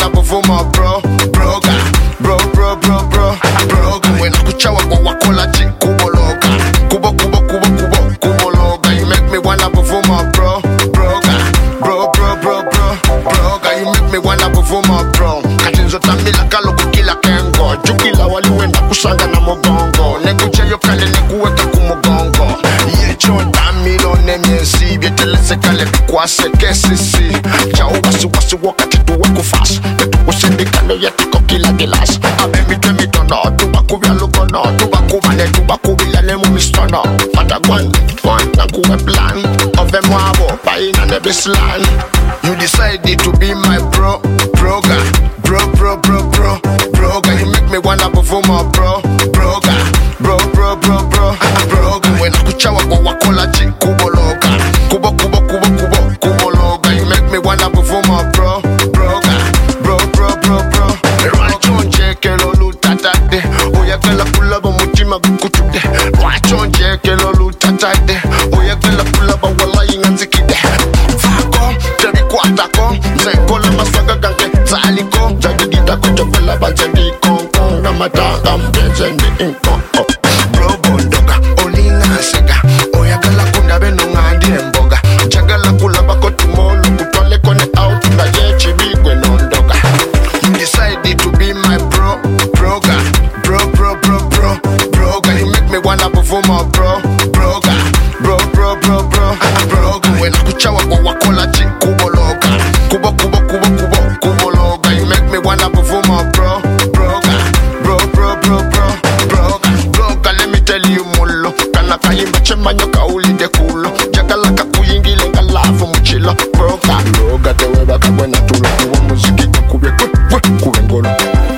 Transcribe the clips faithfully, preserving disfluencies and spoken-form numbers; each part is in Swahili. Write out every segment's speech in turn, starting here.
wanna buvuma bro, broga, bro, bro, bro, bro, broga. When I kuchawa kwa wakola chi kubologa, kubo, kubo, kubo, kubo, kubologa. You make me wanna buvuma bro, broga, bro, bro, bro, bro, broga. You make me wanna buvuma bro. Katinzo tamila kalo kukila kengo, jukila wali wenda kusanga na mogongo. Nekuche yo kale nekuweka kumogongo. Yecho tamilo nemyesi, bietelese kale kwa sekesisi. Chao wasi wasi wakati tuwe kufas, netu usindikano yetiko kila gilas. Abemi temi tono, tubakubia lukono, tubakubane tubakubila nemu mistono. Fatagwan, gwan na kuwe plan, ove mwabo, paina nebislan. You decided to be my bro, broga, bro, bro, bro, bro, broga. You make me wanna buvuma bro, broga, bro, bro, bro, bro, broga. When I kuchawa kwa wakola chi kubologa, kubo, kubo, kubo, kubo, kubologa. You make me wanna buvuma bro, broga, bro, bro, bro, bro. Rwachonje kelo lutatade, oyakela kulaba mutima gukutude. Rwachonje kelo lutatade, oyakela kulaba wallahi nganzikide. Fako, tebi kwatako, zekola masaga gange zaliko. Jadidida kujovela bajendiko, na matanga mbezendi inko. Bro bondoga, olinga sega, oyakela kundabe nungandi mboga. Jagala kulaba kotumolo, kutole kone out na yechi bigwe nondoga. You decided to be my bro, broga, bro, bro, bro, bro, broga. You make me wanna buvuma bro, broga, bro, bro, bro, bro, broga. When I kuchawa kwa wakola chi kubologa, kubo, kubo, kubo, kubo, kubologa. You make me wanna buvuma bro, broga, bro, bro, bro, bro, broga, broga. Let me tell you mulo, kana kayimba chemanyo kauli de kulo. Jagala kakuyingile ngalafu muchilo, broga, broga. Tewe baka wena tulo kuwa muziki kukubye kwe kwe ngolo.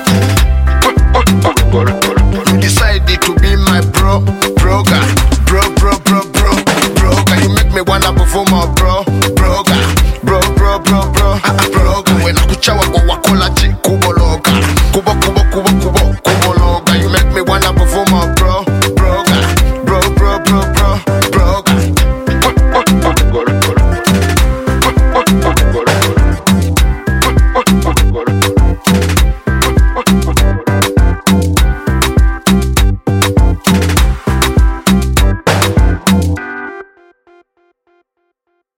You decided to be my bro, broga, bro, bro, bro, bro, broga. You make me wanna buvuma bro, broga, bro, bro, bro, bro, broga. When I kuchawa kwa wakola chi